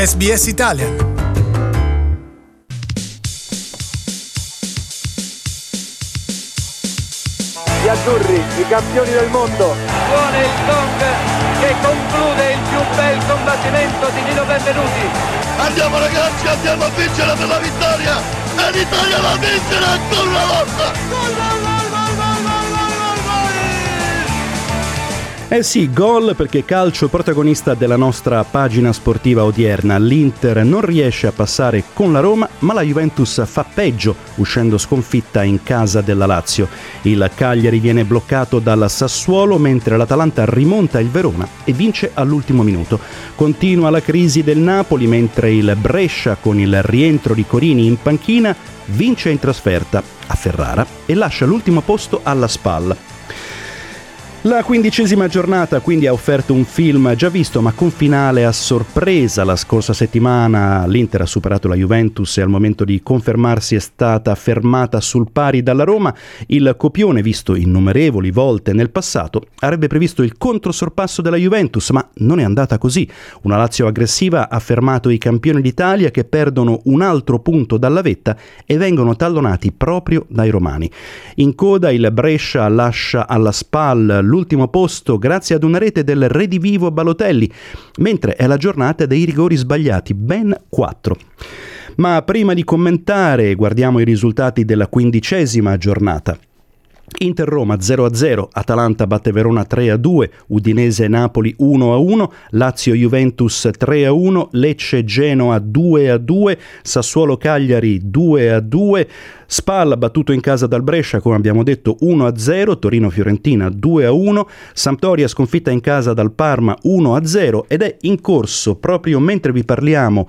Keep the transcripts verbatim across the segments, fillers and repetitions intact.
S B S Italian. Gli azzurri, i campioni del mondo. Suona il gong che conclude il più bel combattimento di Nino Benvenuti. Andiamo ragazzi, andiamo a vincere per la vittoria. E l'Italia va a vincere ancora una volta. Gol, gol, gol, gol, gol, gol, gol, gol. Eh sì, gol, perché calcio protagonista della nostra pagina sportiva odierna. L'Inter non riesce a passare con la Roma, ma la Juventus fa peggio, uscendo sconfitta in casa della Lazio. Il Cagliari viene bloccato dal Sassuolo, mentre l'Atalanta rimonta il Verona e vince all'ultimo minuto. Continua la crisi del Napoli, mentre il Brescia, con il rientro di Corini in panchina, vince in trasferta a Ferrara e lascia l'ultimo posto alla Spal. La quindicesima giornata quindi ha offerto un film già visto, ma con finale a sorpresa. La scorsa settimana l'Inter ha superato la Juventus e al momento di confermarsi è stata fermata sul pari dalla Roma. Il copione, visto innumerevoli volte nel passato, avrebbe previsto il controsorpasso della Juventus, ma non è andata così. Una Lazio aggressiva ha fermato i campioni d'Italia, che perdono un altro punto dalla vetta e vengono tallonati proprio dai romani. In coda il Brescia lascia alla Spal l'ultimo posto grazie ad una rete del redivivo Balotelli, mentre è la giornata dei rigori sbagliati, ben quattro. Ma prima di commentare, guardiamo i risultati della quindicesima giornata. Inter-Roma zero a zero, Atalanta batte Verona tre a due, Udinese-Napoli uno a uno, Lazio-Juventus tre a uno, Lecce-Genoa due a due, Sassuolo-Cagliari due a due, Spal battuto in casa dal Brescia, come abbiamo detto, uno a zero, Torino-Fiorentina due a uno, Sampdoria sconfitta in casa dal Parma uno a zero ed è in corso, proprio mentre vi parliamo,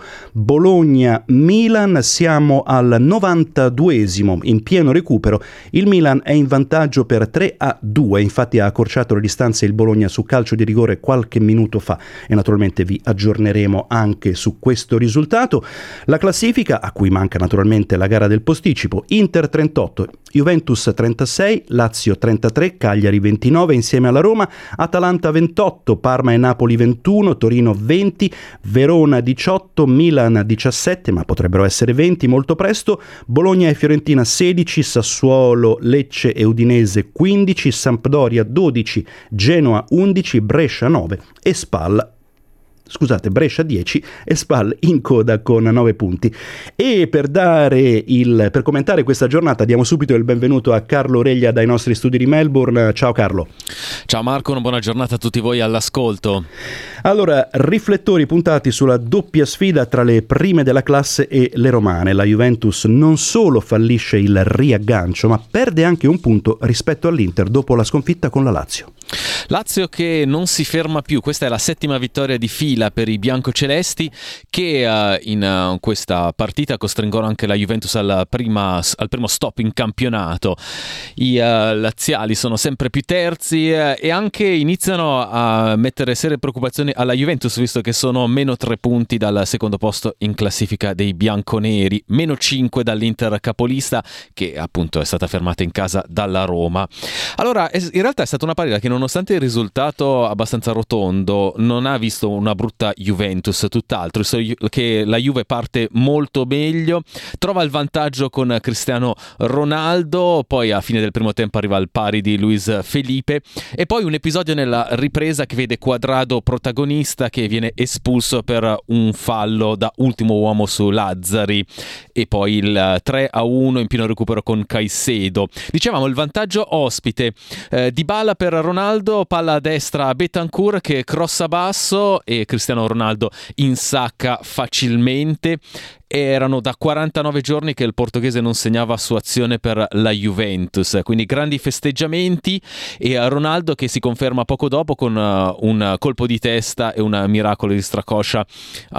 Bologna-Milan. Siamo al novantaduesimo, in pieno recupero, il Milan è in vantaggio per tre a due, infatti ha accorciato le distanze il Bologna su calcio di rigore qualche minuto fa e naturalmente vi aggiorneremo anche su questo risultato. La classifica, a cui manca naturalmente la gara del posticipo: Inter trentotto, Juventus trentasei, Lazio trentatré, Cagliari ventinove insieme alla Roma, Atalanta ventotto, Parma e Napoli ventuno, Torino venti, Verona diciotto, Milan diciassette, ma potrebbero essere venti molto presto, Bologna e Fiorentina sedici, Sassuolo, Lecce e Udinese quindici, Sampdoria dodici, Genoa undici, Brescia nove e Spal Scusate, Brescia dieci e Spal in coda con nove punti. E per dare il per commentare questa giornata diamo subito il benvenuto a Carlo Reglia dai nostri studi di Melbourne. Ciao Carlo. Ciao Marco, una buona giornata a tutti voi all'ascolto. Allora, riflettori puntati sulla doppia sfida tra le prime della classe e le romane. La Juventus non solo fallisce il riaggancio, ma perde anche un punto rispetto all'Inter dopo la sconfitta con la Lazio. Lazio che non si ferma più, questa è la settima vittoria di fila per i biancocelesti, che uh, in uh, questa partita costringono anche la Juventus al, prima, al primo stop in campionato. I uh, laziali sono sempre più terzi uh, e anche iniziano a mettere serie preoccupazioni alla Juventus, visto che sono meno tre punti dal secondo posto in classifica dei bianconeri, meno cinque dall'Inter capolista, che appunto è stata fermata in casa dalla Roma. Allora, in realtà è stata una partita che, nonostante il risultato abbastanza rotondo, non ha visto una brutta Juventus, tutt'altro, che la Juve parte molto meglio, trova il vantaggio con Cristiano Ronaldo, poi a fine del primo tempo arriva al pari di Luis Felipe e poi un episodio nella ripresa che vede Cuadrado protagonista, che viene espulso per un fallo da ultimo uomo su Lazzari, e poi il tre a uno in pieno recupero con Caicedo. Dicevamo il vantaggio ospite, eh, Dybala per Ronaldo, palla a destra a Bentancur che crossa basso e Cristiano Ronaldo insacca facilmente. Erano da quarantanove giorni che il portoghese non segnava su azione per la Juventus, quindi grandi festeggiamenti, e Ronaldo che si conferma poco dopo con uh, un colpo di testa e un miracolo di Stracoscia,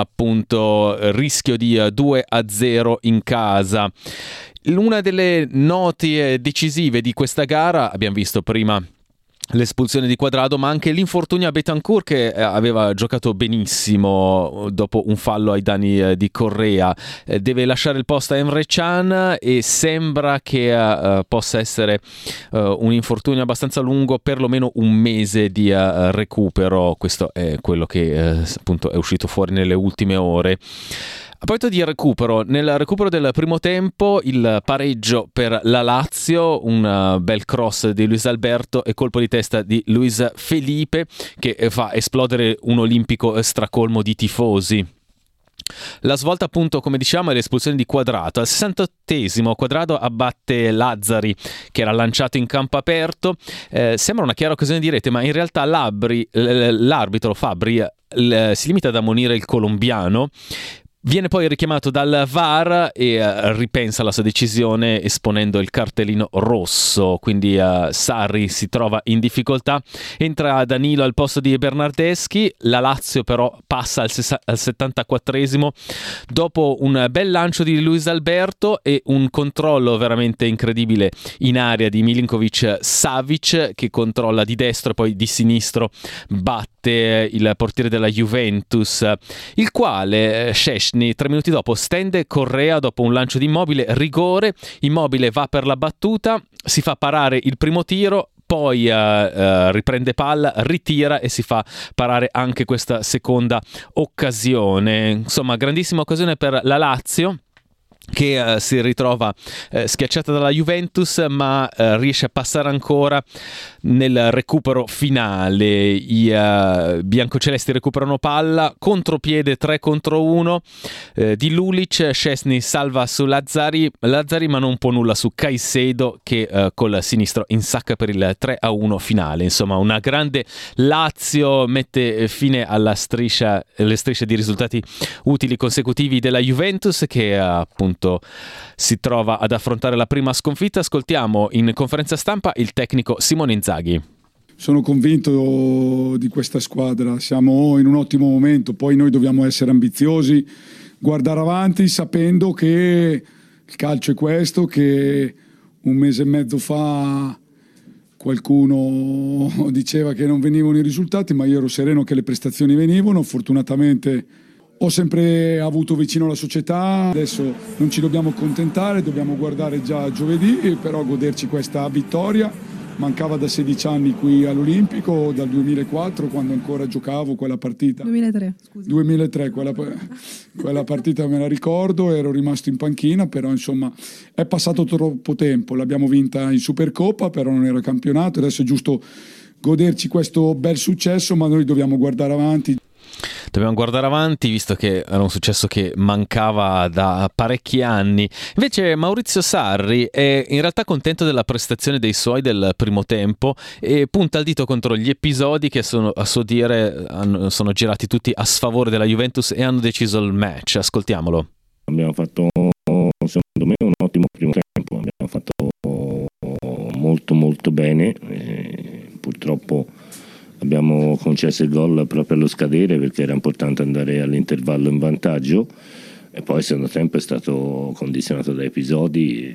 appunto rischio di uh, due a zero in casa. Una delle note decisive di questa gara, abbiamo visto prima l'espulsione di Cuadrado, ma anche l'infortunio a Bentancur, che aveva giocato benissimo dopo un fallo ai danni di Correa. Deve lasciare il posto a Emre Can e sembra che uh, possa essere uh, un infortunio abbastanza lungo, perlomeno un mese di uh, recupero. Questo è quello che uh, appunto è uscito fuori nelle ultime ore. A proposito di recupero, nel recupero del primo tempo il pareggio per la Lazio, un bel cross di Luis Alberto e colpo di testa di Luis Felipe che fa esplodere un olimpico stracolmo di tifosi. La svolta, appunto, come diciamo, è l'espulsione di Cuadrado. Al sessantottesimo Cuadrado abbatte Lazzari, che era lanciato in campo aperto. Eh, sembra una chiara occasione di rete, ma in realtà l'arbitro, l'arbitro Fabri si limita ad ammonire il colombiano. Viene poi richiamato dal V A R e uh, ripensa alla sua decisione esponendo il cartellino rosso, quindi uh, Sarri si trova in difficoltà, entra Danilo al posto di Bernardeschi, la Lazio però passa al, ses- al settantaquattresimo dopo un bel lancio di Luis Alberto e un controllo veramente incredibile in area di Milinkovic-Savic, che controlla di destro e poi di sinistro batte il portiere della Juventus, il quale Szczęsny tre minuti dopo stende Correa dopo un lancio di Immobile, rigore. Immobile va per la battuta, si fa parare il primo tiro, poi uh, uh, riprende palla, ritira e si fa parare anche questa seconda occasione. Insomma, grandissima occasione per la Lazio, che uh, si ritrova uh, schiacciata dalla Juventus, ma uh, riesce a passare ancora nel recupero finale. I uh, biancocelesti recuperano palla, contropiede tre contro uno uh, di Lulic. Szczęsny salva su Lazzari, Lazzari ma non può nulla su Caicedo, che uh, col sinistro insacca per il tre a uno finale. Insomma, una grande Lazio mette fine alla striscia, le strisce di risultati utili consecutivi della Juventus, che uh, appunto si trova ad affrontare la prima sconfitta. Ascoltiamo in conferenza stampa il tecnico Simone Inzaghi. Sono convinto di questa squadra, siamo in un ottimo momento, poi noi dobbiamo essere ambiziosi, guardare avanti sapendo che il calcio è questo, che un mese e mezzo fa qualcuno diceva che non venivano i risultati, ma io ero sereno che le prestazioni venivano. Fortunatamente ho sempre avuto vicino la società, adesso non ci dobbiamo accontentare, dobbiamo guardare già giovedì, però goderci questa vittoria. Mancava da sedici anni qui all'Olimpico, dal duemilaquattro, quando ancora giocavo quella partita. duemilatré, scusa. duemilatré, quella, quella partita me la ricordo, ero rimasto in panchina, però insomma è passato troppo tempo, l'abbiamo vinta in Supercoppa, però non era campionato, adesso è giusto goderci questo bel successo, ma noi dobbiamo guardare avanti. Dobbiamo guardare avanti, visto che era un successo che mancava da parecchi anni. Invece Maurizio Sarri è in realtà contento della prestazione dei suoi del primo tempo e punta il dito contro gli episodi che sono, a suo dire hanno, sono girati tutti a sfavore della Juventus e hanno deciso il match. Ascoltiamolo. Abbiamo fatto, secondo me, un ottimo primo tempo, abbiamo fatto molto molto bene, e purtroppo abbiamo concesso il gol proprio allo scadere, perché era importante andare all'intervallo in vantaggio, e poi il secondo tempo è stato condizionato da episodi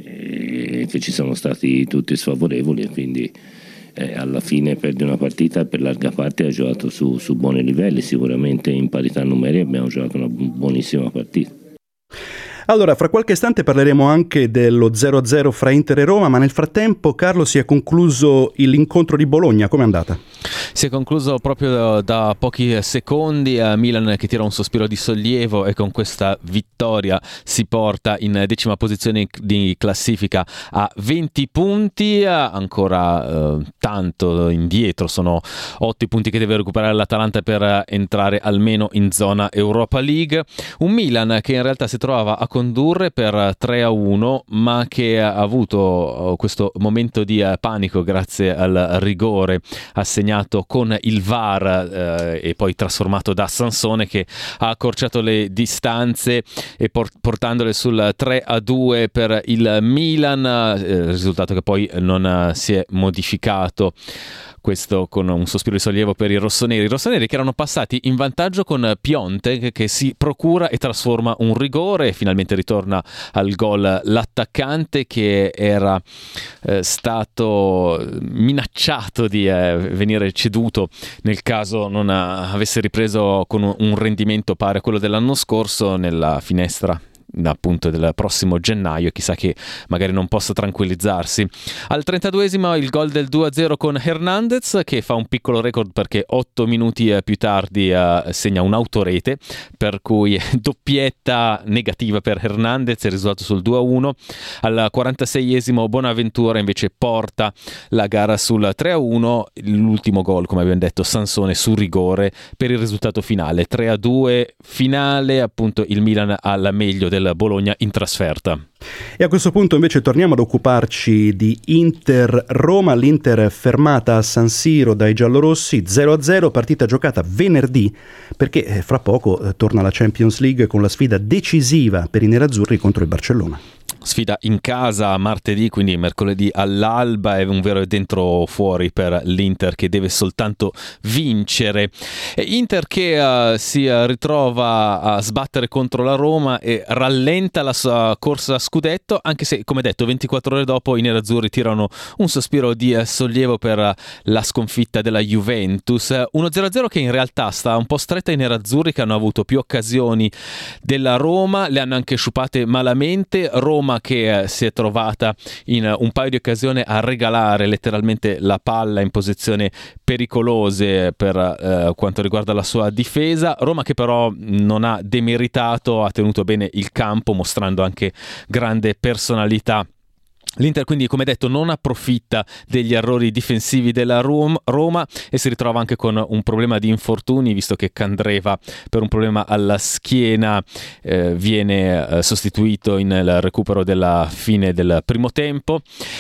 che ci sono stati tutti sfavorevoli, e quindi eh, alla fine perdi una partita e per larga parte ha giocato su, su buoni livelli. Sicuramente in parità numerica abbiamo giocato una buonissima partita. Allora, fra qualche istante parleremo anche dello zero a zero fra Inter e Roma, ma nel frattempo, Carlo, si è concluso l'incontro di Bologna. Com'è andata? Si è concluso proprio da, da pochi secondi. A Milan che tira un sospiro di sollievo e con questa vittoria si porta in decima posizione di classifica a venti punti, ancora eh, tanto indietro, sono otto i punti che deve recuperare l'Atalanta per entrare almeno in zona Europa League. Un Milan che in realtà si trovava a condurre per tre a uno, ma che ha avuto questo momento di panico grazie al rigore assegnato con il V A R eh, e poi trasformato da Sansone, che ha accorciato le distanze e port- portandole sul tre a due per il Milan, eh, risultato che poi non si è modificato questo con un sospiro di sollievo per i rossoneri. I rossoneri che erano passati in vantaggio con Piontek, che si procura e trasforma un rigore e finalmente ritorna al gol l'attaccante che era eh, stato minacciato di eh, venire ceduto nel caso non avesse ripreso con un rendimento pari a quello dell'anno scorso nella finestra appunto del prossimo gennaio, chissà che magari non possa tranquillizzarsi. Al trentaduesimo il gol del due a zero con Hernandez, che fa un piccolo record perché otto minuti più tardi uh, segna un'autorete, per cui doppietta negativa per Hernandez, il risultato sul due a uno. Al quarantaseiesimo Bonaventura invece porta la gara sul tre a uno, l'ultimo gol come abbiamo detto Sansone su rigore per il risultato finale tre a due, finale appunto il Milan al meglio del Bologna in trasferta. E a questo punto invece torniamo ad occuparci di Inter-Roma, l'Inter fermata a San Siro dai giallorossi zero a zero, partita giocata venerdì perché fra poco eh, torna la Champions League con la sfida decisiva per i nerazzurri contro il Barcellona. Sfida in casa martedì, quindi mercoledì all'alba, è un vero dentro o fuori per l'Inter che deve soltanto vincere. Inter che uh, si ritrova a sbattere contro la Roma e rallenta la sua corsa a scudetto, anche se come detto ventiquattro ore dopo i nerazzurri tirano un sospiro di sollievo per la sconfitta della Juventus. uno zero a zero che in realtà sta un po' stretta ai nerazzurri, che hanno avuto più occasioni della Roma, le hanno anche sciupate malamente. Roma che si è trovata in un paio di occasioni a regalare letteralmente la palla in posizioni pericolose per eh, quanto riguarda la sua difesa. Roma che però non ha demeritato, ha tenuto bene il campo mostrando anche grande personalità. L'Inter quindi, come detto, non approfitta degli errori difensivi della Roma e si ritrova anche con un problema di infortuni, visto che Candreva per un problema alla schiena eh, viene eh, sostituito nel recupero della fine del primo tempo.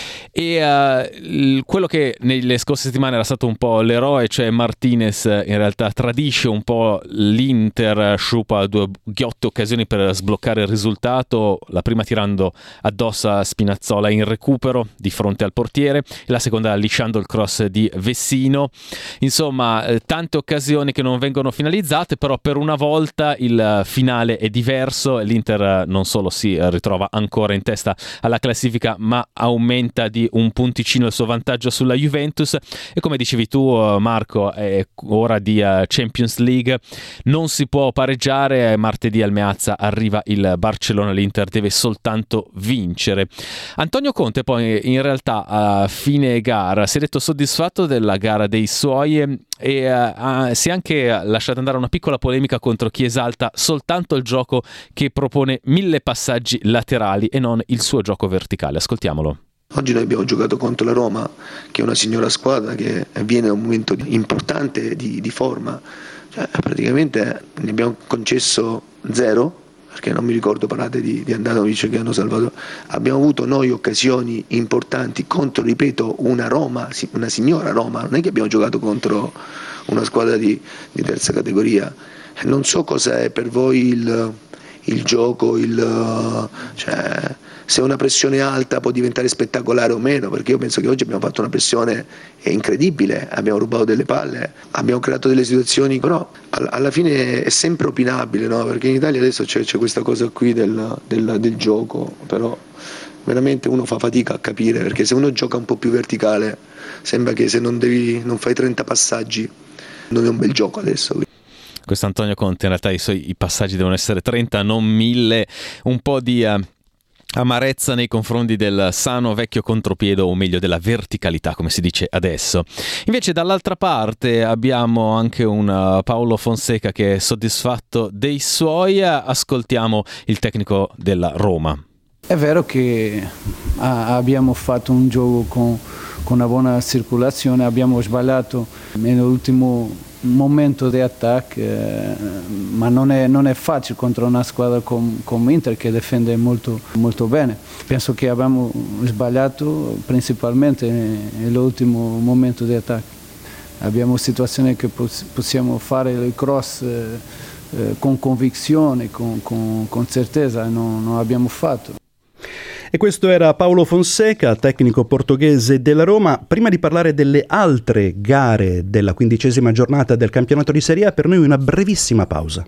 E eh, quello che nelle scorse settimane era stato un po' l'eroe, cioè Martinez, in realtà tradisce un po' l'Inter, sciupa due ghiotte occasioni per sbloccare il risultato, la prima tirando addosso a Spinazzola in recupero di fronte al portiere e la seconda lisciando il cross di Vessino. Insomma, eh, tante occasioni che non vengono finalizzate, però per una volta il finale è diverso. L'Inter non solo si ritrova ancora in testa alla classifica, ma aumenta di un punticino il suo vantaggio sulla Juventus. E come dicevi tu, Marco, è ora di Champions League, non si può pareggiare. Martedì al Meazza arriva il Barcellona, l'Inter deve soltanto vincere. Antonio Conte poi in realtà a fine gara si è detto soddisfatto della gara dei suoi e, e uh, si è anche lasciato andare una piccola polemica contro chi esalta soltanto il gioco che propone mille passaggi laterali e non il suo gioco verticale. Ascoltiamolo. Oggi noi abbiamo giocato contro la Roma, che è una signora squadra che viene da un momento importante di, di forma, cioè, praticamente ne abbiamo concesso zero, perché non mi ricordo, parlate di, di Andanovic che hanno salvato. Abbiamo avuto noi occasioni importanti contro, ripeto, una Roma, una signora Roma, non è che abbiamo giocato contro una squadra di, di terza categoria. Non so cosa è per voi il, il gioco, il, cioè, se una pressione alta può diventare spettacolare o meno, perché io penso che oggi abbiamo fatto una pressione incredibile, abbiamo rubato delle palle, abbiamo creato delle situazioni, però alla fine è sempre opinabile, no? Perché in Italia adesso c'è, c'è questa cosa qui del, del, del gioco, però veramente uno fa fatica a capire, perché se uno gioca un po' più verticale sembra che se non, devi, non fai trenta passaggi non è un bel gioco adesso. Questo Antonio Conte, in realtà i suoi i passaggi devono essere trenta, non mille, un po' di uh, amarezza nei confronti del sano vecchio contropiede, o meglio della verticalità come si dice adesso. Invece dall'altra parte abbiamo anche un uh, Paolo Fonseca che è soddisfatto dei suoi. Ascoltiamo il tecnico della Roma. È vero che ah, abbiamo fatto un gioco con, con una buona circolazione, abbiamo sbagliato nell'ultimo momento di attacco, eh, ma non è, non è facile contro una squadra come, come Inter che difende molto, molto bene. Penso che abbiamo sbagliato principalmente nell'ultimo momento di attacco. Abbiamo situazioni che poss- possiamo fare il cross eh, eh, con convinzione, con, con, con certezza, non, non abbiamo fatto. E questo era Paulo Fonseca, tecnico portoghese della Roma. Prima di parlare delle altre gare della quindicesima giornata del campionato di Serie A, per noi una brevissima pausa.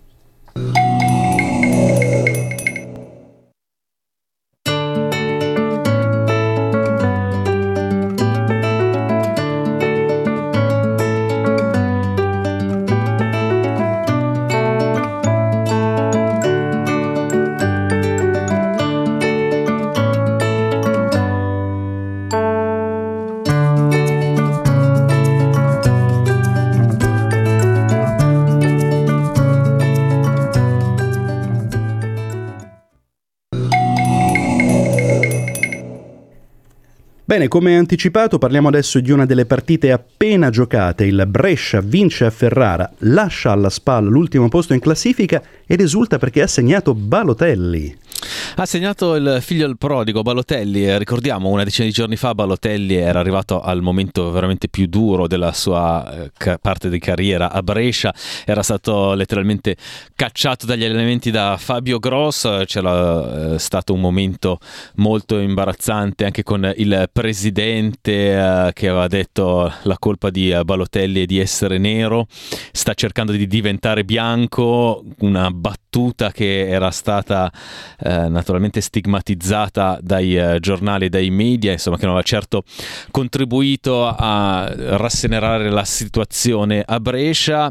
Bene, come anticipato parliamo adesso di una delle partite appena giocate. Il Brescia vince a Ferrara, lascia alla spalla l'ultimo posto in classifica ed esulta perché ha segnato Balotelli. Ha segnato il figlio del prodigo Balotelli. Ricordiamo, una decina di giorni fa Balotelli era arrivato al momento veramente più duro della sua eh, parte di carriera a Brescia, era stato letteralmente cacciato dagli allenamenti da Fabio Grosso. C'era eh, stato un momento molto imbarazzante anche con il presidente eh, che aveva detto la colpa di eh, Balotelli è di essere nero, sta cercando di diventare bianco, una battuta che era stata eh, naturalmente stigmatizzata dai eh, giornali e dai media, insomma, che non aveva certo contribuito a rasserenare la situazione a Brescia.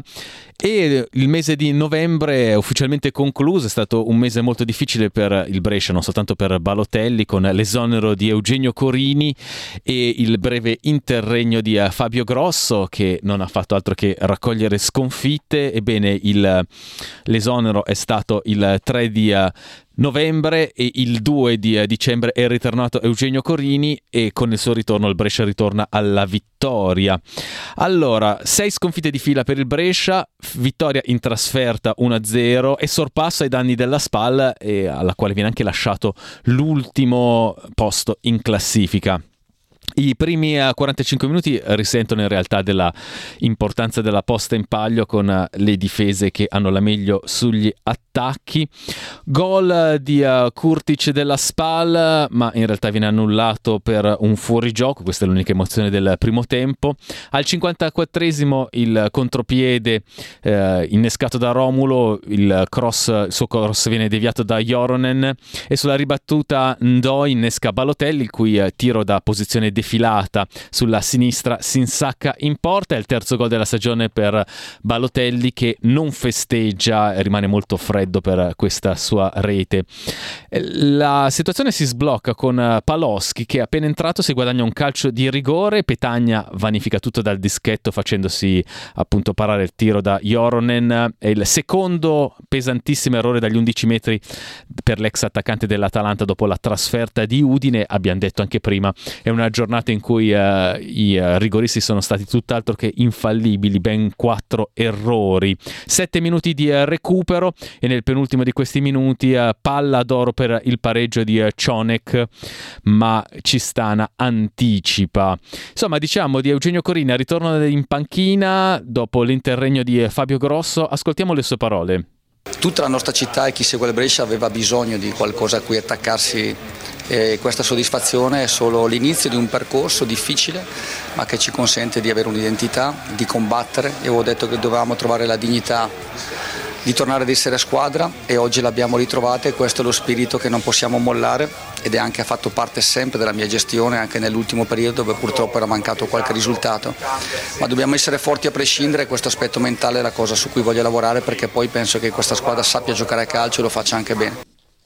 E il mese di novembre è ufficialmente concluso, è stato un mese molto difficile per il Brescia, non soltanto per Balotelli, con l'esonero di Eugenio Corini e il breve interregno di Fabio Grosso, che non ha fatto altro che raccogliere sconfitte. Ebbene, il, l'esonero è stato il tre di novembre e il due di dicembre è ritornato Eugenio Corini e con il suo ritorno il Brescia ritorna alla vittoria. Allora, sei sconfitte di fila per il Brescia, vittoria in trasferta uno a zero e sorpasso ai danni della SPAL, e alla quale viene anche lasciato l'ultimo posto in classifica. I primi quarantacinque minuti risentono in realtà della importanza della posta in palio, con le difese che hanno la meglio sugli attacchi. Gol di uh, Kurtic della SPAL, ma in realtà viene annullato per un fuorigioco. Questa è l'unica emozione del primo tempo. Al cinquantaquattresimo il contropiede eh, innescato da Romulo, il cross, il suo cross viene deviato da Joronen e sulla ribattuta Ndoi innesca Balotelli, il cui eh, tiro da posizione defilata sulla sinistra si insacca in porta. È il terzo gol della stagione per Balotelli, che non festeggia e rimane molto freddo per questa sua rete. La situazione si sblocca con Paloschi, che appena entrato si guadagna un calcio di rigore. Petagna vanifica tutto dal dischetto facendosi appunto parare il tiro da Joronen. È il secondo pesantissimo errore dagli undici metri per l'ex attaccante dell'Atalanta dopo la trasferta di Udine. Abbiamo detto anche prima, è una giornata in cui uh, i uh, rigoristi sono stati tutt'altro che infallibili, ben quattro errori. Sette minuti di uh, recupero e nel penultimo di questi minuti uh, palla d'oro per il pareggio di uh, Cionek, ma Cistana anticipa. Insomma, diciamo di Eugenio Corini, ritorno in panchina dopo l'interregno di uh, Fabio Grosso. Ascoltiamo le sue parole. Tutta la nostra città e chi segue il Brescia aveva bisogno di qualcosa a cui attaccarsi, e questa soddisfazione è solo l'inizio di un percorso difficile, ma che ci consente di avere un'identità, di combattere. Io avevo detto che dovevamo trovare la dignità di tornare ad essere a squadra e oggi l'abbiamo ritrovata, e questo è lo spirito che non possiamo mollare, ed è anche fatto parte sempre della mia gestione anche nell'ultimo periodo, dove purtroppo era mancato qualche risultato, ma dobbiamo essere forti a prescindere, e questo aspetto mentale è la cosa su cui voglio lavorare, perché poi penso che questa squadra sappia giocare a calcio e lo faccia anche bene.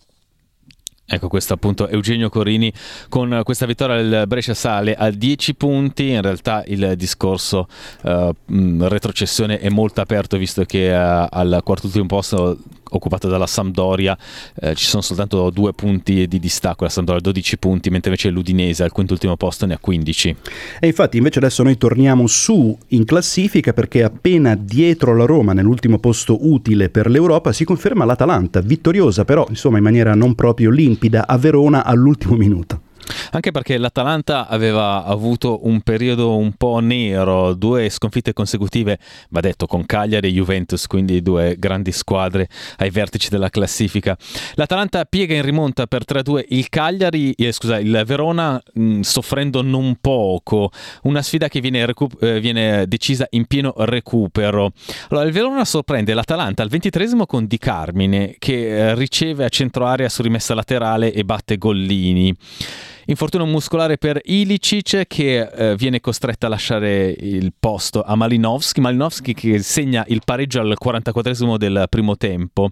Ecco, questo appunto Eugenio Corini. Con questa vittoria il Brescia sale a dieci punti. In realtà il discorso uh, retrocessione è molto aperto, visto che uh, al quartultimo posto occupato dalla Sampdoria uh, ci sono soltanto due punti di distacco. La Sampdoria ha dodici punti, mentre invece l'Udinese al quintultimo posto ne ha quindici. E infatti invece adesso noi torniamo su in classifica, perché appena dietro la Roma nell'ultimo posto utile per l'Europa si conferma l'Atalanta, vittoriosa però insomma in maniera non proprio limpida a Verona all'ultimo minuto. Anche perché l'Atalanta aveva avuto un periodo un po' nero, due sconfitte consecutive, va detto, con Cagliari e Juventus, quindi due grandi squadre ai vertici della classifica. L'Atalanta piega in rimonta per tre a due il Cagliari, eh, scusa, il Verona mh, soffrendo non poco, una sfida che viene, recu- eh, viene decisa in pieno recupero. Allora il Verona sorprende l'Atalanta al ventitreesimo con Di Carmine che eh, riceve a centro area su rimessa laterale e batte Gollini. Infortunio muscolare per Ilicic che eh, viene costretta a lasciare il posto a Malinowski, Malinowski che segna il pareggio al quarantaquattresimo del primo tempo.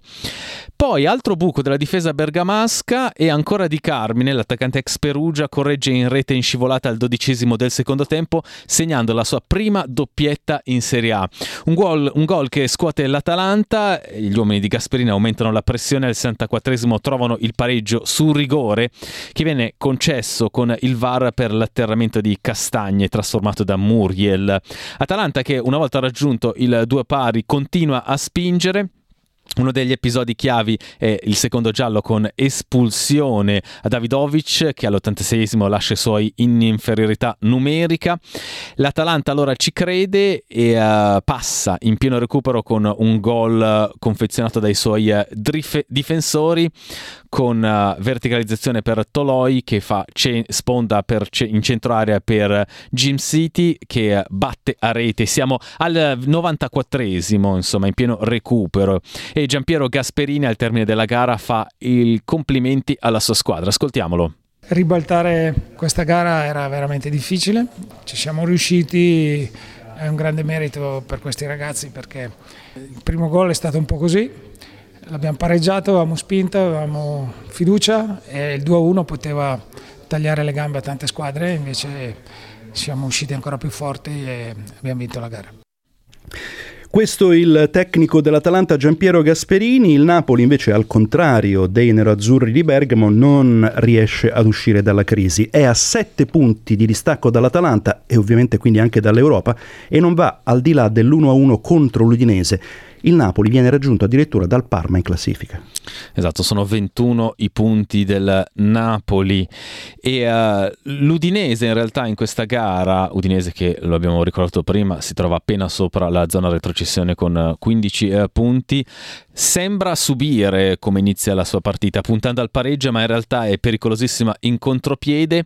Poi altro buco della difesa bergamasca e ancora Di Carmine, l'attaccante ex Perugia, corregge in rete in scivolata al dodicesimo del secondo tempo, segnando la sua prima doppietta in Serie A. Un gol, un gol che scuote l'Atalanta, gli uomini di Gasperini aumentano la pressione, al sessantaquattresimo trovano il pareggio su rigore che viene concesso con il V A R per l'atterramento di Castagne trasformato da Muriel. Atalanta che una volta raggiunto il due pari continua a spingere. Uno degli episodi chiavi è il secondo giallo con espulsione a Davidovic che all'ottantaseiesimo lascia i suoi in inferiorità numerica. L'Atalanta allora ci crede e uh, passa in pieno recupero con un gol confezionato dai suoi uh, drife- difensori con uh, verticalizzazione per Toloi che fa ce- sponda per ce- in centro area per Jim City che uh, batte a rete. Siamo al novantaquattresimo, insomma in pieno recupero, e Giampiero Gasperini al termine della gara fa i complimenti alla sua squadra. Ascoltiamolo. Ribaltare questa gara era veramente difficile, ci siamo riusciti, è un grande merito per questi ragazzi perché il primo gol è stato un po' così, l'abbiamo pareggiato, avevamo spinta, avevamo fiducia e il due a uno poteva tagliare le gambe a tante squadre, invece siamo usciti ancora più forti e abbiamo vinto la gara. Questo il tecnico dell'Atalanta Giampiero Gasperini. Il Napoli invece, al contrario dei nerazzurri di Bergamo, non riesce ad uscire dalla crisi. È a sette punti di distacco dall'Atalanta e ovviamente quindi anche dall'Europa e non va al di là dell'uno a uno contro l'Udinese. Il Napoli viene raggiunto addirittura dal Parma in classifica. Esatto, sono ventuno i punti del Napoli e uh, l'Udinese in realtà in questa gara, Udinese che lo abbiamo ricordato prima, si trova appena sopra la zona retrocessione con quindici uh, punti, sembra subire come inizia la sua partita puntando al pareggio, ma in realtà è pericolosissima in contropiede.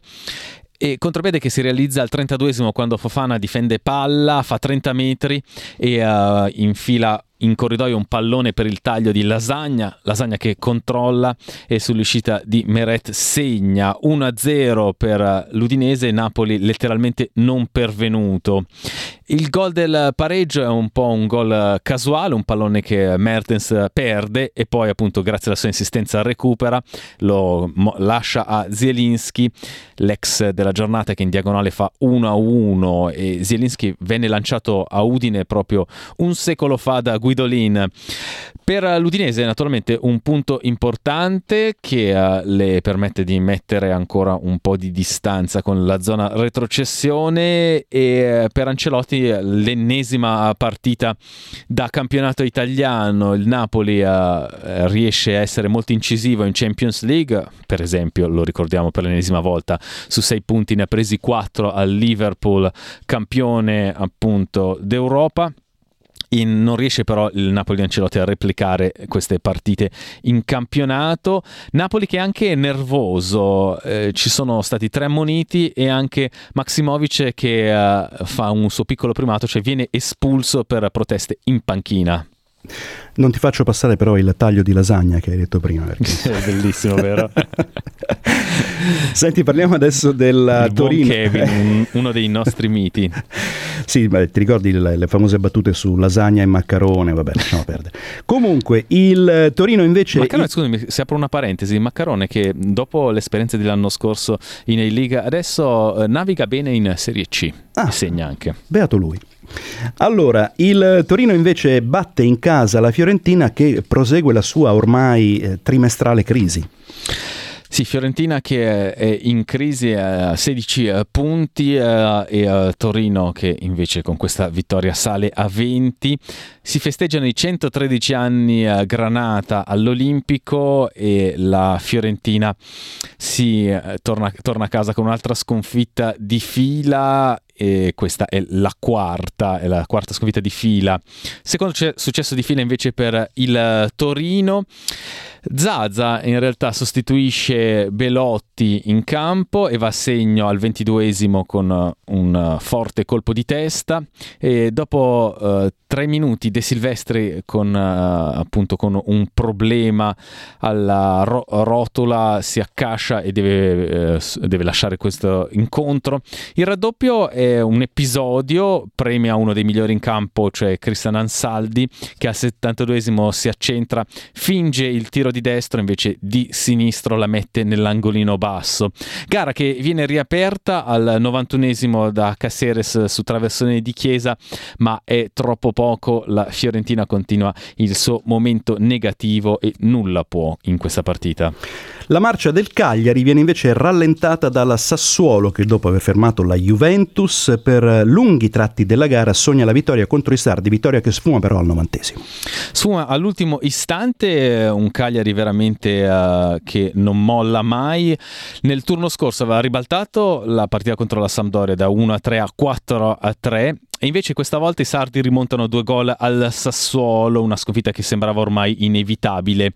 E contropiede che si realizza al trentaduesimo quando Fofana difende palla, fa trenta metri e uh, infila in corridoio un pallone per il taglio di Lasagna, Lasagna che controlla e sull'uscita di Meret segna uno a zero per l'Udinese, Napoli letteralmente non pervenuto. Il gol del pareggio è un po' un gol casuale, un pallone che Mertens perde e poi appunto grazie alla sua insistenza recupera, lo mo- lascia a Zielinski, l'ex della giornata che in diagonale fa uno a uno, e Zielinski venne lanciato a Udine proprio un secolo fa da Guidolin. Per l'Udinese naturalmente un punto importante che uh, le permette di mettere ancora un po' di distanza con la zona retrocessione, e per Ancelotti l'ennesima partita da campionato italiano. Il Napoli uh, riesce a essere molto incisivo in Champions League, per esempio, lo ricordiamo per l'ennesima volta, su sei punti ne ha presi quattro al Liverpool, campione appunto d'Europa. In, non riesce però il Napoli di Ancelotti a replicare queste partite in campionato. Napoli che è anche nervoso, eh, ci sono stati tre ammoniti e anche Maximovic che eh, fa un suo piccolo primato, cioè viene espulso per proteste in panchina. Non ti faccio passare però il taglio di Lasagna che hai detto prima, perché... è bellissimo, vero? Senti, parliamo adesso del il Torino. Buon Kevin, un, uno dei nostri miti. Sì, beh, ti ricordi le, le famose battute su lasagna e maccarone? Vabbè, lasciamo perdere. Comunque, il Torino invece... Maccarone, il... scusami, se apro una parentesi, Maccarone che dopo l'esperienza dell'anno scorso in A-Liga adesso eh, naviga bene in Serie C, ah, e segna anche. Beato lui. Allora, il Torino invece batte in casa la Fiorentina che prosegue la sua ormai eh, trimestrale crisi. Sì, Fiorentina che è in crisi a sedici punti e Torino che invece con questa vittoria sale a venti. Si festeggiano i centotredici anni Granata all'Olimpico e la Fiorentina si torna, torna a casa con un'altra sconfitta di fila. E questa è la quarta, è la quarta sconfitta di fila. Secondo successo di fila invece per il Torino. Zaza in realtà sostituisce Belotti in campo e va a segno al ventiduesimo con un forte colpo di testa, e dopo uh, tre minuti De Silvestri con uh, appunto con un problema alla ro- rotola si accascia e deve, uh, deve lasciare questo incontro. Il raddoppio è un episodio, premia uno dei migliori in campo, cioè Cristian Ansaldi, che al settantaduesimo si accentra, finge il tiro di destro, invece di sinistro la mette nell'angolino basso. Gara che viene riaperta al novantunesimo da Caceres su traversone di Chiesa, ma è troppo poco. La Fiorentina continua il suo momento negativo e nulla può in questa partita. La marcia del Cagliari viene invece rallentata dalla Sassuolo, che dopo aver fermato la Juventus per lunghi tratti della gara sogna la vittoria contro i sardi, vittoria che sfuma però al novantesimo. Sfuma all'ultimo istante, un Cagliari veramente uh, che non molla mai. Nel turno scorso aveva ribaltato la partita contro la Sampdoria da uno a tre a quattro a tre. E invece questa volta i sardi rimontano due gol al Sassuolo, una sconfitta che sembrava ormai inevitabile.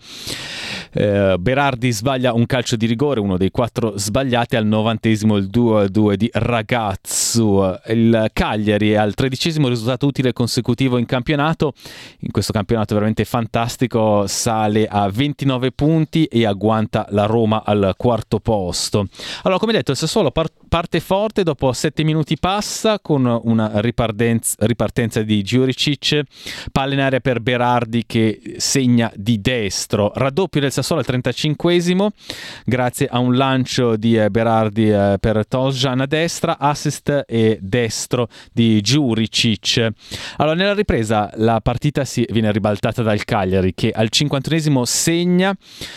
Eh, Berardi sbaglia un calcio di rigore, uno dei quattro sbagliati, al novantesimo il due a due di Ragazzu. Il Cagliari è al tredicesimo risultato utile consecutivo in campionato, in questo campionato veramente fantastico, sale a ventinove punti e agguanta la Roma al quarto posto. Allora, come detto, il Sassuolo par- parte forte, dopo sette minuti passa con una ripartenza ripartenza di Djuricic, palla in aria per Berardi che segna di destro, raddoppio del Sassuolo al trentacinquesimo grazie a un lancio di Berardi per Toljan a destra, assist e destro di Djuricic. Allora, nella ripresa la partita si viene ribaltata dal Cagliari che al cinquantunesimo segna.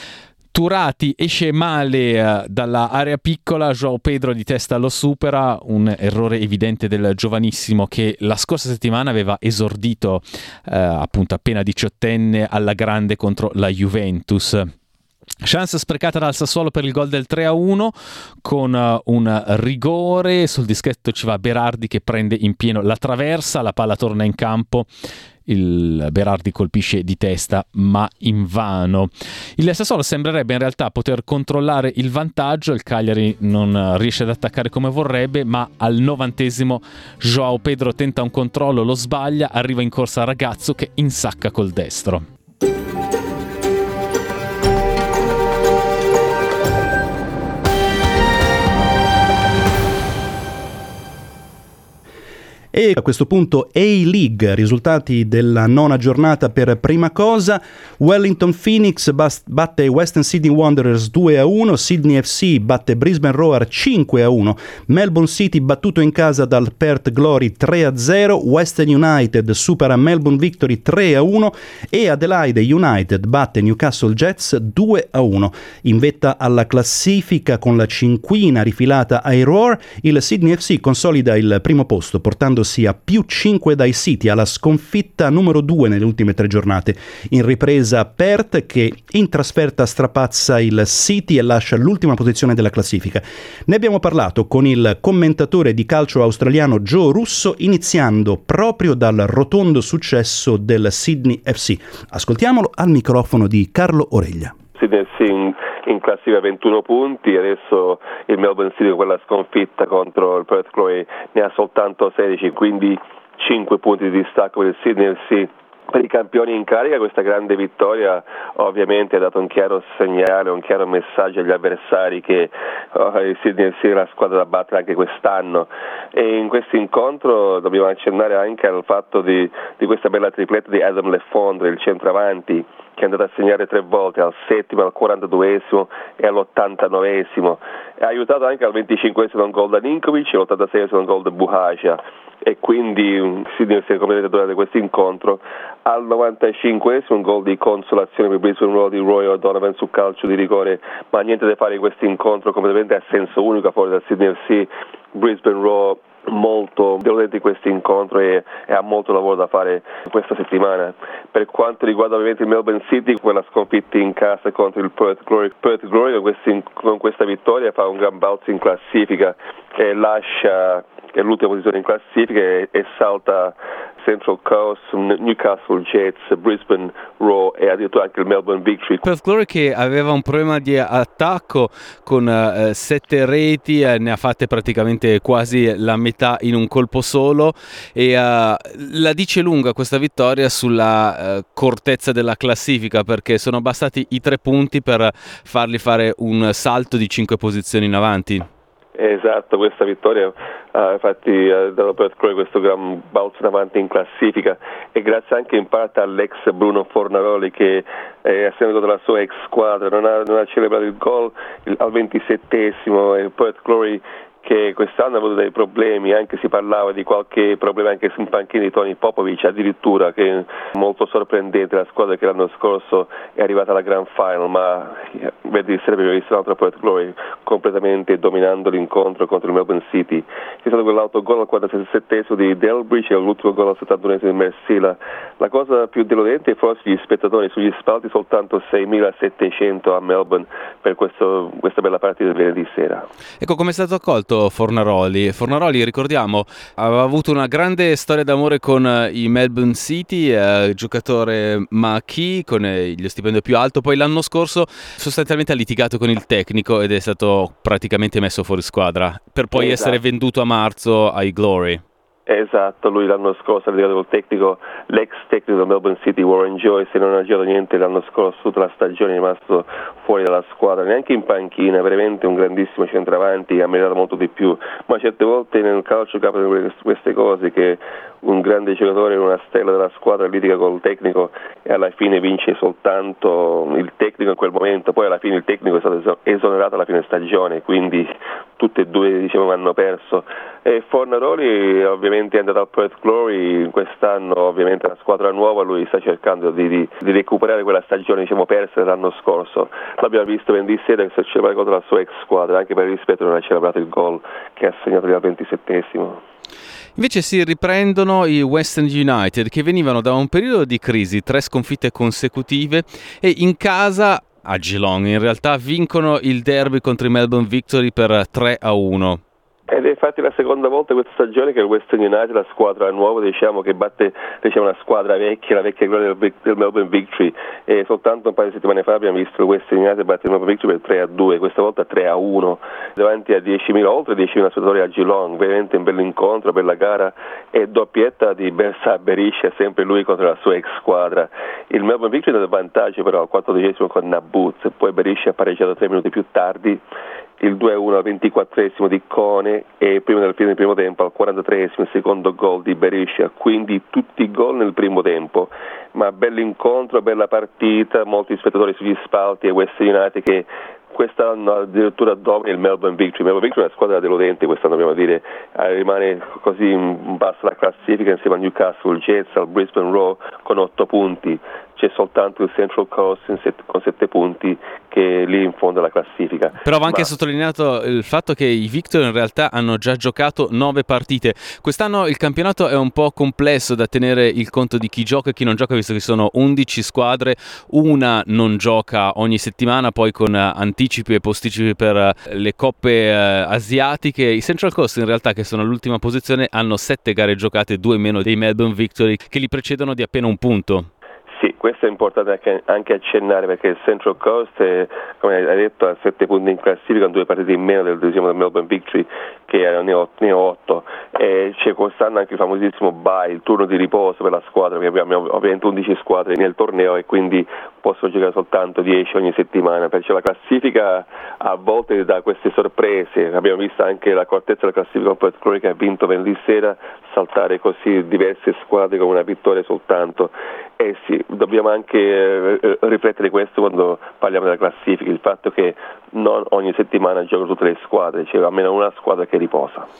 Turati esce male uh, dalla area piccola, João Pedro di testa lo supera, un errore evidente del giovanissimo che la scorsa settimana aveva esordito uh, appunto appena diciottenne alla grande contro la Juventus. Chance sprecata dal Sassuolo per il gol del tre a uno con uh, un rigore, sul dischetto ci va Berardi che prende in pieno la traversa, la palla torna in campo. Il Berardi colpisce di testa ma invano. Il Sassuolo sembrerebbe in realtà poter controllare il vantaggio, il Cagliari non riesce ad attaccare come vorrebbe, ma al novantesimo João Pedro tenta un controllo, lo sbaglia, arriva in corsa Ragazzo che insacca col destro. E a questo punto A-League, risultati della nona giornata per prima cosa. Wellington Phoenix batte Western Sydney Wanderers due a uno, Sydney F C batte Brisbane Roar cinque a uno, Melbourne City battuto in casa dal Perth Glory tre a zero, Western United supera Melbourne Victory tre a uno e Adelaide United batte Newcastle Jets due a uno. In vetta alla classifica con la cinquina rifilata ai Roar, il Sydney F C consolida il primo posto portandosi a più cinque dai City, alla sconfitta numero due nelle ultime tre giornate. In ripresa Perth che in trasferta strapazza il City e lascia l'ultima posizione della classifica. Ne abbiamo parlato con il commentatore di calcio australiano Joe Russo, iniziando proprio dal rotondo successo del Sydney F C. Ascoltiamolo al microfono di Carlo Oreglia. Sydney F C in, in classifica ventuno punti, adesso il Melbourne City con quella sconfitta contro il Perth Glory ne ha soltanto sedici, quindi cinque punti di distacco per il Sydney F C. Per i campioni in carica questa grande vittoria ovviamente ha dato un chiaro segnale, un chiaro messaggio agli avversari che oh, il Sydney F C è la squadra da battere anche quest'anno, e in questo incontro dobbiamo accennare anche al fatto di, di questa bella tripletta di Adam Le Fondre, il centravanti, che è andato a segnare tre volte, al settimo, al quarantaduesimo e all'ottantanovesimo. È aiutato anche al venticinquesimo un gol da Ninkovic e all'ottantaseiesimo un gol da Buhaja. e quindi Sydney si è completamente dotato di questo incontro. Al novantacinquesimo un gol di consolazione per Brisbane Roar di Roy O'Donovan su calcio di rigore, ma niente da fare in questo incontro completamente a senso unico fuori dal Sydney F C. Brisbane Roar molto deludente in questo incontro e, e ha molto lavoro da fare questa settimana. Per quanto riguarda ovviamente il Melbourne City, quella sconfitta in casa contro il Perth Glory, Perth Glory con, questi, con questa vittoria fa un gran balzo in classifica e lascia è l'ultima posizione in classifica e, e salta Central Coast, Newcastle Jets, Brisbane Roar e addirittura anche il Melbourne Victory. Perth Glory che aveva un problema di attacco con uh, sette reti, eh, ne ha fatte praticamente quasi la metà in un colpo solo e uh, la dice lunga questa vittoria sulla uh, cortezza della classifica, perché sono bastati i tre punti per farli fare un salto di cinque posizioni in avanti. Esatto, questa vittoria uh, infatti uh, dalla Perth Glory questo gran balzo in avanti in classifica e grazie anche in parte all'ex Bruno Fornaroli che eh, a seguito della sua ex squadra non ha, non ha celebrato il gol il, al ventisettesimo e Perth Glory che quest'anno ha avuto dei problemi, anche si parlava di qualche problema anche in panchina di Tony Popovic addirittura, che è molto sorprendente, la squadra che l'anno scorso è arrivata alla Grand Final, ma vedi sarebbe visto un'altra Perth Glory completamente dominando l'incontro contro il Melbourne City. C'è stato quell'autogol al quarantasettesimo di Delbridge e l'ultimo gol al settantunesimo di Mersila. La cosa più deludente è forse gli spettatori, sugli spalti soltanto seimilasettecento a Melbourne per questo, questa bella partita del venerdì sera. Ecco, come è stato accolto Fornaroli? Fornaroli, ricordiamo, aveva avuto una grande storia d'amore con i Melbourne City, eh, giocatore marquee con lo stipendio più alto, poi l'anno scorso sostanzialmente ha litigato con il tecnico ed è stato praticamente messo fuori squadra per poi esatto. essere venduto a marzo ai Glory. Esatto, lui l'anno scorso ha litigato col tecnico, l'ex tecnico del Melbourne City, Warren Joyce, e non ha giocato niente l'anno scorso, tutta la stagione è rimasto fuori dalla squadra, neanche in panchina, veramente un grandissimo centravanti, ha meritato molto di più, ma certe volte nel calcio capitano queste cose che un grande giocatore, una stella della squadra litiga col tecnico e alla fine vince soltanto il tecnico in quel momento, poi alla fine il tecnico è stato esonerato alla fine stagione, quindi tutte e due diciamo hanno perso. E Fornaroli ovviamente è andato al Perth Glory quest'anno, ovviamente è una squadra nuova, lui sta cercando di, di, di recuperare quella stagione diciamo persa dell'anno scorso. L'abbiamo visto venerdì sera che si è celebrato contro la sua ex squadra, anche per il rispetto non ha celebrato il gol che ha segnato al ventisettesimo. Invece si riprendono i Western United che venivano da un periodo di crisi, tre sconfitte consecutive e in casa a Geelong in realtà vincono il derby contro i Melbourne Victory per tre a uno. Ed è infatti la seconda volta questa stagione che il Western United, la squadra nuova, diciamo, che batte diciamo, una squadra vecchia, la vecchia gloria del, del Melbourne Victory, e soltanto un paio di settimane fa abbiamo visto il Western United battere il Melbourne Victory per tre a due, questa volta tre a uno, davanti a diecimila, oltre diecimila spettatori a Geelong, veramente un bel incontro, bella gara, e doppietta di Bersa Berisha, sempre lui contro la sua ex squadra. Il Melbourne Victory è nel vantaggio però al quattordicesimo con Nabuz, poi Berisha ha pareggiato tre minuti più tardi, il due a uno al ventiquattresimo di Cone e prima del fine del primo tempo al quarantatreesimo il secondo gol di Berisha, quindi tutti i gol nel primo tempo, ma bell'incontro, bella partita, molti spettatori sugli spalti e Western United che quest'anno addirittura domina il Melbourne Victory. Melbourne Victory è una squadra deludente quest'anno, dobbiamo dire, eh, rimane così in basso alla classifica insieme al Newcastle Jets, al Brisbane Roar con otto punti. C'è soltanto il Central Coast set, con sette punti che è lì in fondo alla classifica. Però va anche Ma... sottolineato il fatto che i Victor in realtà hanno già giocato nove partite. Quest'anno il campionato è un po' complesso da tenere il conto di chi gioca e chi non gioca, visto che sono undici squadre, una non gioca ogni settimana, poi con anticipi e posticipi per le coppe eh, asiatiche. I Central Coast in realtà, che sono all'ultima posizione, hanno sette gare giocate, due meno dei Melbourne Victory, che li precedono di appena un punto. Sì, questo è importante anche accennare perché il Central Coast, è, come hai detto, ha sette punti in classifica, con due partite in meno del, diciamo, del Melbourne Victory che ne ha otto, e c'è quest'anno anche il famosissimo bye, il turno di riposo per la squadra, perché abbiamo ovviamente undici squadre nel torneo e quindi possono giocare soltanto dieci ogni settimana, perciò la classifica a volte dà queste sorprese. Abbiamo visto anche la cortezza della classifica con Perth Glory che ha vinto venerdì sera, saltare così diverse squadre con una vittoria soltanto. Eh sì, dobbiamo anche eh, riflettere questo quando parliamo della classifica, il fatto che non ogni settimana giocano tutte le squadre, c'è almeno una squadra che riposa.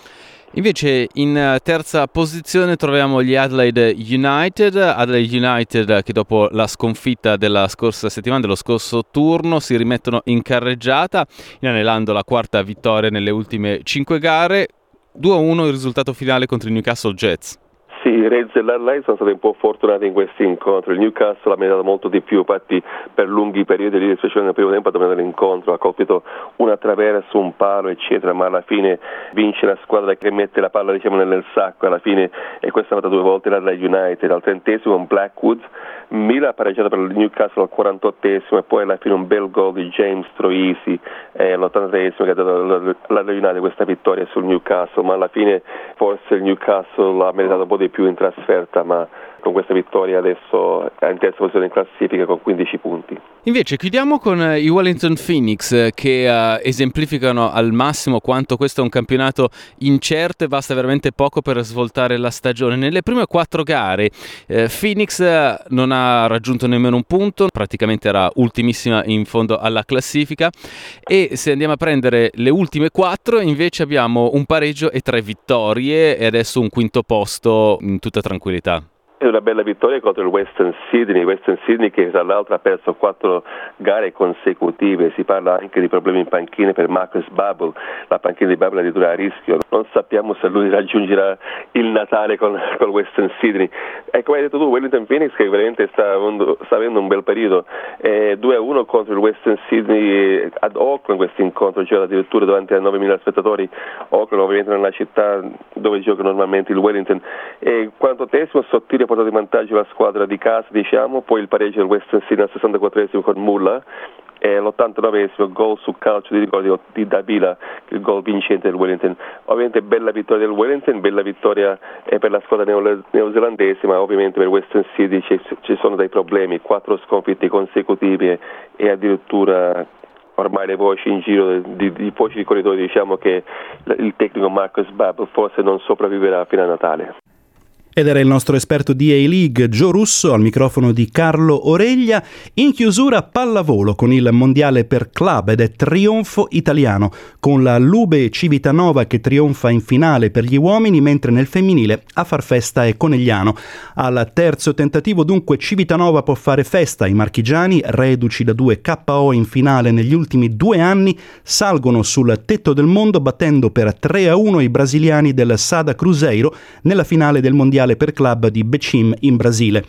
Invece in terza posizione troviamo gli Adelaide United, Adelaide United che dopo la sconfitta della scorsa settimana, dello scorso turno, si rimettono in carreggiata, inanellando la quarta vittoria nelle ultime cinque gare. due a uno il risultato finale contro i Newcastle Jets. Sì, i Reds e l'Adelaide sono stati un po' fortunati in questi incontri. Il Newcastle ha meritato molto di più, infatti per lunghi periodi, lì, specialmente nel primo tempo, ha dominato l'incontro, ha colpito una traverso, un palo, eccetera, ma alla fine vince la squadra che mette la palla, diciamo, nel sacco, alla fine, e questa è stata due volte l'Adelaide United, al trentesimo un Blackwood, Mila ha pareggiato per il Newcastle al quarantottesimo e poi alla fine un bel gol di James Troisi eh, all'ottantatreesimo che ha dato all'Adelaide United questa vittoria sul Newcastle, ma alla fine forse il Newcastle ha meritato un po' di più in trasferta, ma con questa vittoria adesso è in terza posizione in classifica con quindici punti. Invece chiudiamo con i Wellington Phoenix che uh, esemplificano al massimo quanto questo è un campionato incerto e basta veramente poco per svoltare la stagione. Nelle prime quattro gare eh, Phoenix non ha raggiunto nemmeno un punto, praticamente era ultimissima in fondo alla classifica, e se andiamo a prendere le ultime quattro invece abbiamo un pareggio e tre vittorie e adesso un quinto posto in tutta tranquillità. È una bella vittoria contro il Western Sydney, Western Sydney che tra l'altro ha perso quattro gare consecutive. Si parla anche di problemi in panchina per Marcus Babbel, la panchina di Babbel è addirittura a rischio, non sappiamo se lui raggiungerà il Natale con, con Western Sydney. E come hai detto tu, Wellington Phoenix che veramente sta, sta avendo un bel periodo, eh, due a uno contro il Western Sydney ad Auckland, questo incontro gioca addirittura davanti a novemila spettatori. Auckland ovviamente nella città dove gioca normalmente il Wellington, e quarantottesimo sottile portato in vantaggio la squadra di casa, diciamo, poi il pareggio del Western Sydney al sessantaquattresimo con Mulla e all'ottantanovesimo gol su calcio di rigore di Davila, il gol vincente del Wellington. Ovviamente bella vittoria del Wellington, bella vittoria eh, per la squadra neo- neozelandese, ma ovviamente per Western Sydney ci, ci sono dei problemi, quattro sconfitte consecutive e addirittura ormai le voci in giro di, di voci di corridoi, diciamo che il tecnico Marcus Babbel forse non sopravviverà fino a Natale. Ed era il nostro esperto di A-League Gio Russo al microfono di Carlo Oreglia. In chiusura pallavolo con il mondiale per club ed è trionfo italiano con la Lube Civitanova che trionfa in finale per gli uomini, mentre nel femminile a far festa è Conegliano. Al terzo tentativo dunque Civitanova può fare festa, i marchigiani reduci da due K O in finale negli ultimi due anni salgono sul tetto del mondo battendo per tre a uno i brasiliani del Sada Cruzeiro nella finale del mondiale per club di Beijing in Brasile.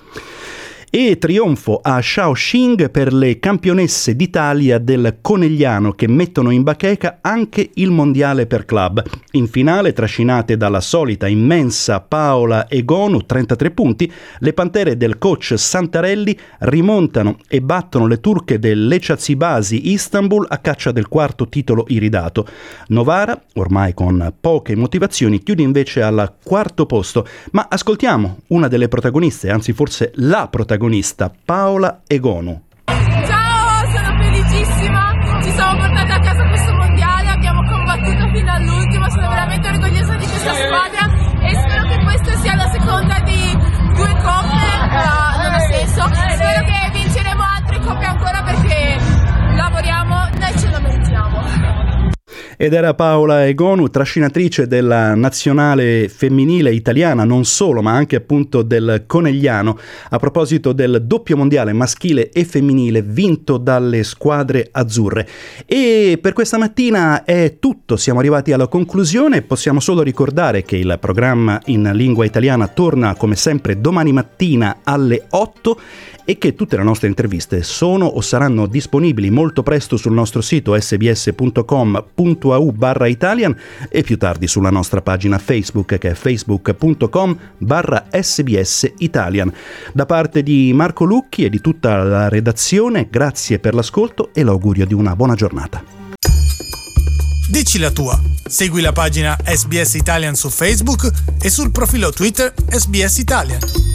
E trionfo a Shaoxing per le campionesse d'Italia del Conegliano che mettono in bacheca anche il mondiale per club. In finale, trascinate dalla solita immensa Paola Egonu, trentatré punti, le pantere del coach Santarelli rimontano e battono le turche del Lecazibasi Istanbul a caccia del quarto titolo iridato. Novara, ormai con poche motivazioni, chiude invece al quarto posto, ma ascoltiamo una delle protagoniste, anzi forse la protagonista, Paola Egonu. Ciao, sono felicissima, ci siamo portati a casa questo mondiale, abbiamo combattuto fino all'ultimo, sono veramente orgogliosa di questa squadra e spero che questa sia la seconda di due coppe, uh, non ha senso, spero che vinceremo altre coppe ancora perché lavoriamo, noi ce lo meritiamo. Ed era Paola Egonu, trascinatrice della nazionale femminile italiana, non solo, ma anche appunto del Conegliano, a proposito del doppio mondiale maschile e femminile vinto dalle squadre azzurre. E per questa mattina è tutto, siamo arrivati alla conclusione, possiamo solo ricordare che il programma in lingua italiana torna come sempre domani mattina alle otto e che tutte le nostre interviste sono o saranno disponibili molto presto sul nostro sito esse bi esse punto com punto a u barra Italian e più tardi sulla nostra pagina Facebook che è facebook punto com barra esse bi esse Italian. Da parte di Marco Lucchi e di tutta la redazione, grazie per l'ascolto e l'augurio di una buona giornata. Dici la tua. Segui la pagina S B S Italian su Facebook e sul profilo Twitter S B S Italian.